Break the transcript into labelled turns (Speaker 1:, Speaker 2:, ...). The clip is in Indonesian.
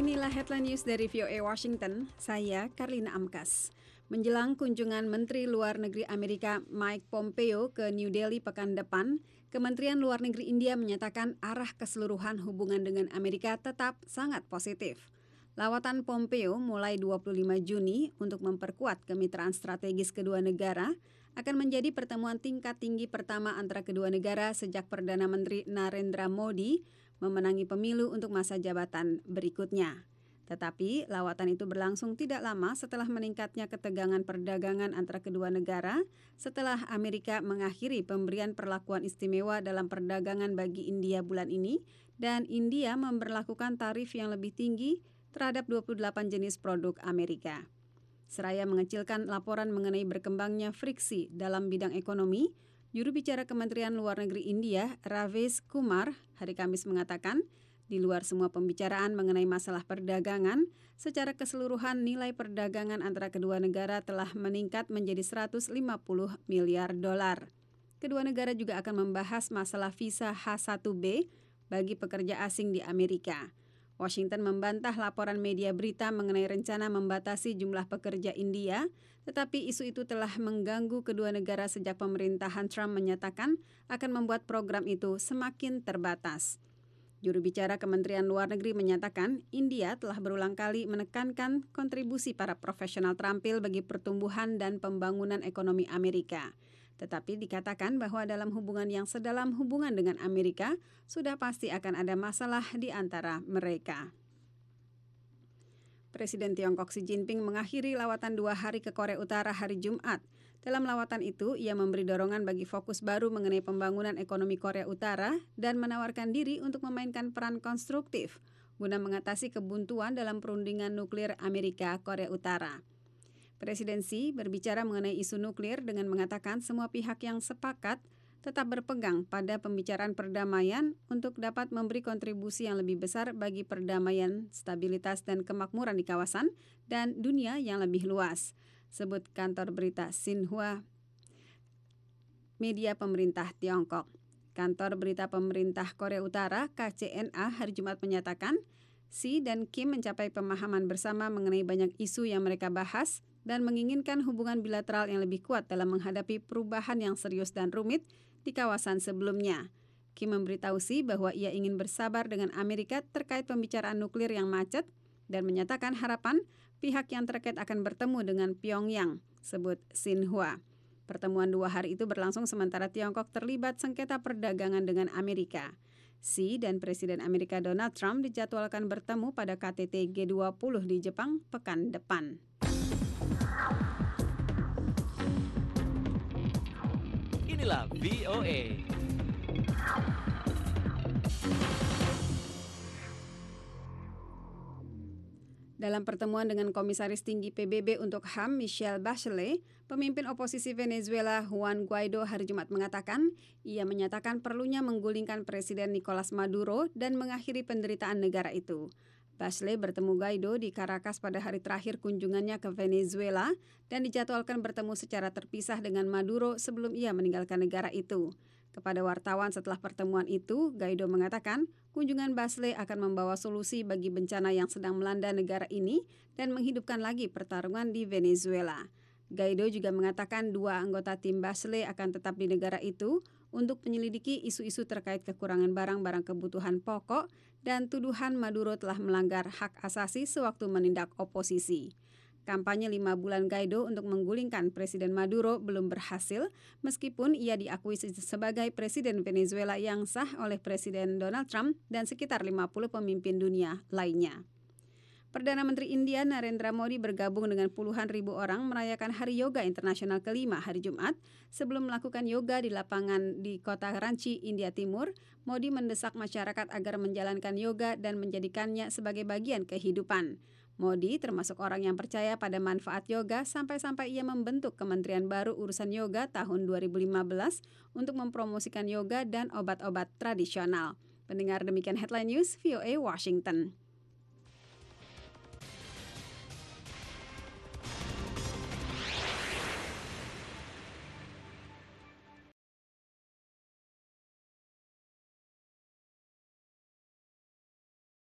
Speaker 1: Inilah headline news dari VOA Washington, saya Karlina Amkas. Menjelang kunjungan Menteri Luar Negeri Amerika Mike Pompeo ke New Delhi pekan depan, Kementerian Luar Negeri India menyatakan arah keseluruhan hubungan dengan Amerika tetap sangat positif. Lawatan Pompeo mulai 25 Juni untuk memperkuat kemitraan strategis kedua negara akan menjadi pertemuan tingkat tinggi pertama antara kedua negara sejak Perdana Menteri Narendra Modi memenangi pemilu untuk masa jabatan berikutnya. Tetapi lawatan itu berlangsung tidak lama setelah meningkatnya ketegangan perdagangan antara kedua negara setelah Amerika mengakhiri pemberian perlakuan istimewa dalam perdagangan bagi India bulan ini dan India memberlakukan tarif yang lebih tinggi terhadap 28 jenis produk Amerika. Seraya mengecilkan laporan mengenai berkembangnya friksi dalam bidang ekonomi, juru bicara Kementerian Luar Negeri India, Ravesh Kumar, hari Kamis mengatakan, di luar semua pembicaraan mengenai masalah perdagangan, secara keseluruhan nilai perdagangan antara kedua negara telah meningkat menjadi 150 miliar dolar. Kedua negara juga akan membahas masalah visa H-1B bagi pekerja asing di Amerika. Washington membantah laporan media berita mengenai rencana membatasi jumlah pekerja India, tetapi isu itu telah mengganggu kedua negara sejak pemerintahan Trump menyatakan akan membuat program itu semakin terbatas. Juru bicara Kementerian Luar Negeri menyatakan India telah berulang kali menekankan kontribusi para profesional terampil bagi pertumbuhan dan pembangunan ekonomi Amerika. Tetapi dikatakan bahwa dalam hubungan yang sedalam hubungan dengan Amerika, sudah pasti akan ada masalah di antara mereka. Presiden Tiongkok Xi Jinping mengakhiri lawatan 2 hari ke Korea Utara hari Jumat. Dalam lawatan itu, ia memberi dorongan bagi fokus baru mengenai pembangunan ekonomi Korea Utara dan menawarkan diri untuk memainkan peran konstruktif guna mengatasi kebuntuan dalam perundingan nuklir Amerika-Korea Utara. Presiden Xi berbicara mengenai isu nuklir dengan mengatakan semua pihak yang sepakat tetap berpegang pada pembicaraan perdamaian untuk dapat memberi kontribusi yang lebih besar bagi perdamaian, stabilitas dan kemakmuran di kawasan dan dunia yang lebih luas, sebut kantor berita Xinhua, media pemerintah Tiongkok. Kantor berita pemerintah Korea Utara KCNA hari Jumat menyatakan Xi dan Kim mencapai pemahaman bersama mengenai banyak isu yang mereka bahas dan menginginkan hubungan bilateral yang lebih kuat dalam menghadapi perubahan yang serius dan rumit di kawasan sebelumnya. Kim memberitahu Xi bahwa ia ingin bersabar dengan Amerika terkait pembicaraan nuklir yang macet dan menyatakan harapan pihak yang terkait akan bertemu dengan Pyongyang, sebut Xinhua. Pertemuan 2 hari itu berlangsung sementara Tiongkok terlibat sengketa perdagangan dengan Amerika. Xi dan Presiden Amerika Donald Trump dijadwalkan bertemu pada KTT G20 di Jepang pekan depan.
Speaker 2: Inilah VOA.
Speaker 1: Dalam pertemuan dengan Komisaris Tinggi PBB untuk HAM Michelle Bachelet, pemimpin oposisi Venezuela Juan Guaido hari Jumat mengatakan ia menyatakan perlunya menggulingkan Presiden Nicolas Maduro dan mengakhiri penderitaan negara itu. Bachelet bertemu Guaido di Caracas pada hari terakhir kunjungannya ke Venezuela dan dijadwalkan bertemu secara terpisah dengan Maduro sebelum ia meninggalkan negara itu. Kepada wartawan setelah pertemuan itu, Guaido mengatakan kunjungan Bachelet akan membawa solusi bagi bencana yang sedang melanda negara ini dan menghidupkan lagi pertarungan di Venezuela. Guaido juga mengatakan 2 anggota tim Bachelet akan tetap di negara itu untuk menyelidiki isu-isu terkait kekurangan barang-barang kebutuhan pokok dan tuduhan Maduro telah melanggar hak asasi sewaktu menindak oposisi. Kampanye 5 bulan Guaido untuk menggulingkan Presiden Maduro belum berhasil meskipun ia diakui sebagai Presiden Venezuela yang sah oleh Presiden Donald Trump dan sekitar 50 pemimpin dunia lainnya. Perdana Menteri India Narendra Modi bergabung dengan puluhan ribu orang merayakan Hari Yoga Internasional ke-5 hari Jumat. Sebelum melakukan yoga di lapangan di kota Ranchi, India Timur, Modi mendesak masyarakat agar menjalankan yoga dan menjadikannya sebagai bagian kehidupan. Modi termasuk orang yang percaya pada manfaat yoga sampai-sampai ia membentuk Kementerian Baru Urusan Yoga tahun 2015 untuk mempromosikan yoga dan obat-obat tradisional. Pendengar, demikian headline news VOA Washington.